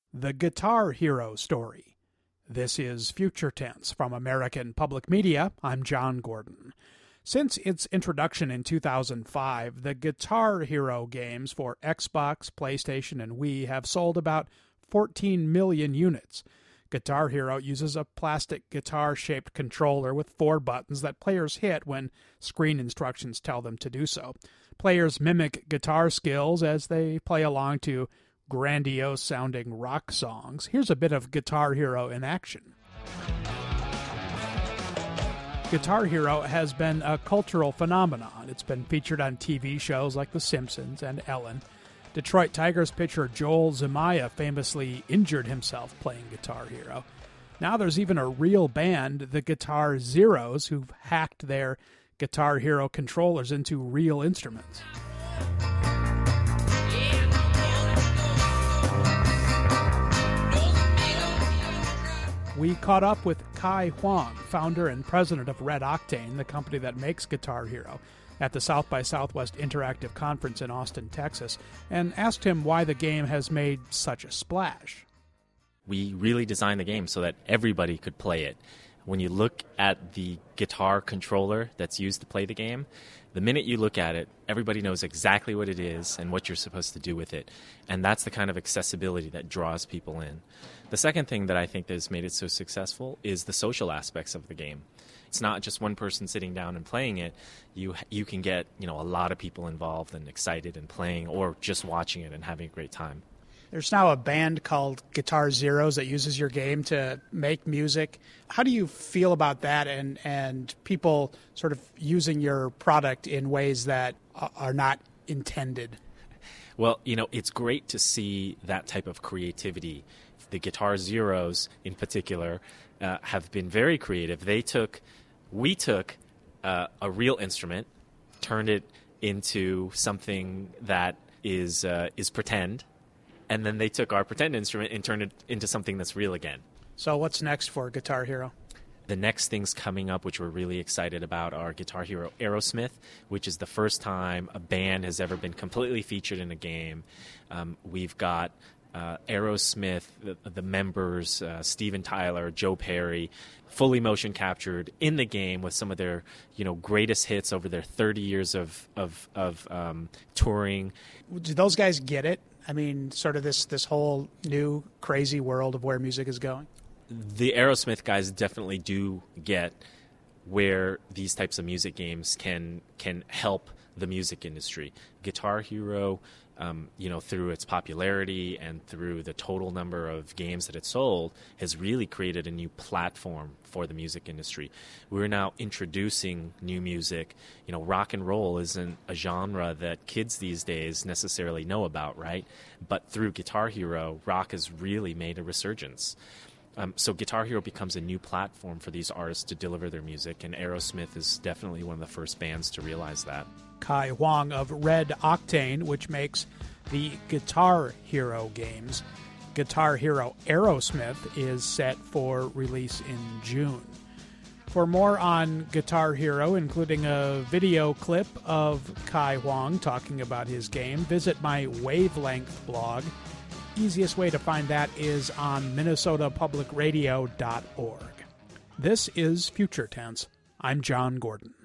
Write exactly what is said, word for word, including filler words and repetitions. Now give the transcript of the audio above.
The Guitar Hero Story. This is Future Tense from American Public Media. I'm John Gordon. Since its introduction in two thousand five, the Guitar Hero games for Xbox, PlayStation, and Wii have sold about fourteen million units. Guitar Hero uses a plastic guitar-shaped controller with four buttons that players hit when screen instructions tell them to do so. Players mimic guitar skills as they play along to grandiose-sounding rock songs. Here's a bit of Guitar Hero in action. Guitar Hero has been a cultural phenomenon. It's been featured on T V shows like The Simpsons and Ellen. Detroit Tigers pitcher Joel Zumaya famously injured himself playing Guitar Hero. Now there's even a real band, the Guitar Zeros, who've hacked their Guitar Hero controllers into real instruments. We caught up with Kai Huang, founder and president of Red Octane, the company that makes Guitar Hero, at the South by Southwest Interactive Conference in Austin, Texas, and asked him why the game has made such a splash. We really designed the game so that everybody could play it. When you look at the guitar controller that's used to play the game, the minute you look at it, everybody knows exactly what it is and what you're supposed to do with it. And that's the kind of accessibility that draws people in. The second thing that I think that has made it so successful is the social aspects of the game. It's not just one person sitting down and playing it. You you can get, you know, a lot of people involved and excited and playing, or just watching it and having a great time. There's now a band called Guitar Zeros that uses your game to make music. How do you feel about that and, and people sort of using your product in ways that are not intended? Well, you know, it's great to see that type of creativity. The Guitar Zeros, in particular, uh, have been very creative. They took, we took uh, a real instrument, turned it into something that is uh, is pretend, and then they took our pretend instrument and turned it into something that's real again. So what's next for Guitar Hero? The next things coming up, which we're really excited about, are Guitar Hero Aerosmith, which is the first time a band has ever been completely featured in a game. Um, we've got uh, Aerosmith, the, the members, uh, Steven Tyler, Joe Perry, fully motion captured in the game with some of their, you know, greatest hits over their thirty years of of, of um, touring. Do those guys get it? I mean, sort of this, this whole new crazy world of where music is going? The Aerosmith guys definitely do get where these types of music games can can help the music industry. Guitar Hero, um, you know, through its popularity and through the total number of games that it sold, has really created a new platform for the music industry. We're now introducing new music. You know, rock and roll isn't a genre that kids these days necessarily know about, right? But through Guitar Hero, rock has really made a resurgence. Um, so Guitar Hero becomes a new platform for these artists to deliver their music, and Aerosmith is definitely one of the first bands to realize that. Kai Huang of Red Octane, which makes the Guitar Hero games. Guitar Hero Aerosmith is set for release in June. For more on Guitar Hero, including a video clip of Kai Huang talking about his game, visit my Wavelength blog. Easiest way to find that is on minnesota public radio dot org. This is Future Tense. I'm John Gordon.